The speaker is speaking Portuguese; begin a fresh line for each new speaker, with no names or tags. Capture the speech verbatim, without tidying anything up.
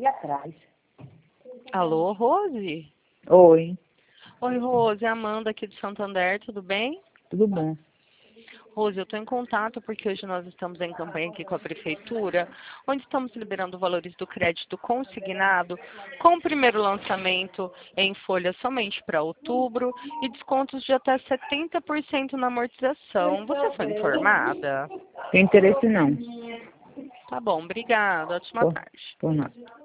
ali atrás.
Alô, Rose?
Oi,
Oi, Rose, é a Amanda aqui do Santander, tudo bem?
tudo bom?
Rose, eu estou em contato porque hoje nós estamos em campanha aqui com a Prefeitura, onde estamos liberando valores do crédito consignado, com o primeiro lançamento em folha somente para outubro e descontos de até setenta por cento na amortização. Você foi informada?
Tem interesse não.
Tá bom, obrigada. Ótima
Por,
tarde.
por nada.